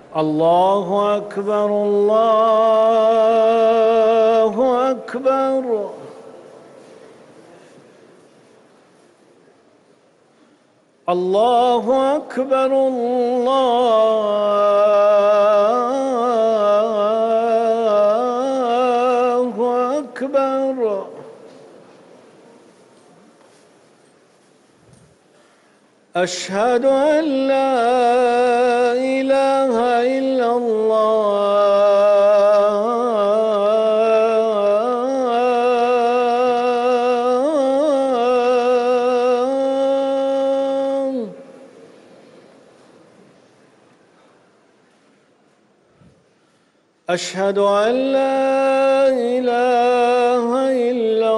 الله أكبر الله أكبر. الله أكبر الله أكبر. أشهد أن لا إله إلا الله. أشهد أن لا إله إلا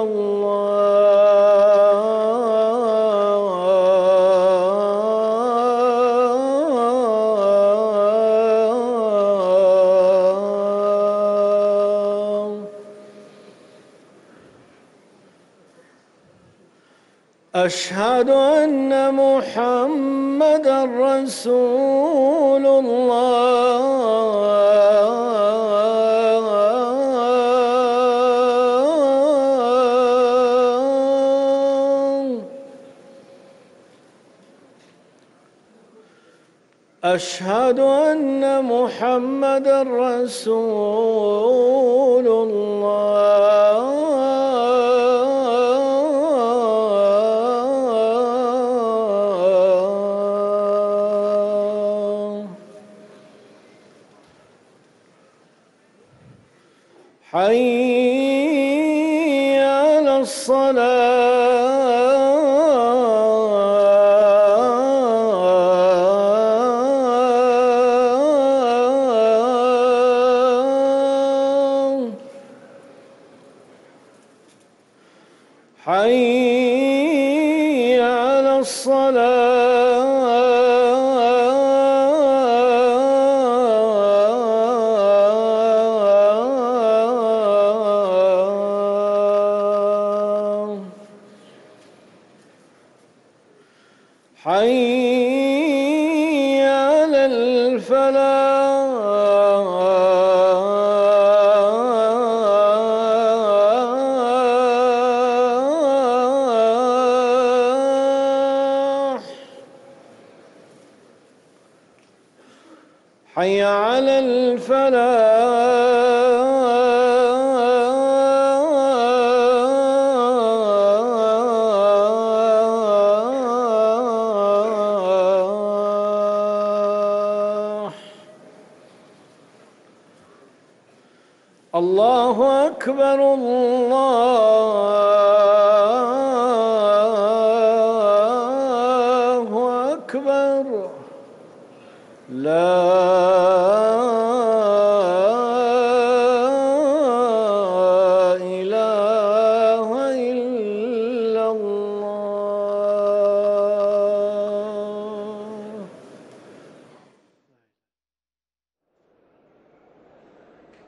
الله. أشهد أن محمدًا رسول الله. أشهد أن محمدًا رسول الله. حي على الصلاة. حي على الصلاة. حي على الفلاح. حي على الفلاح. الله أكبر الله أكبر. لا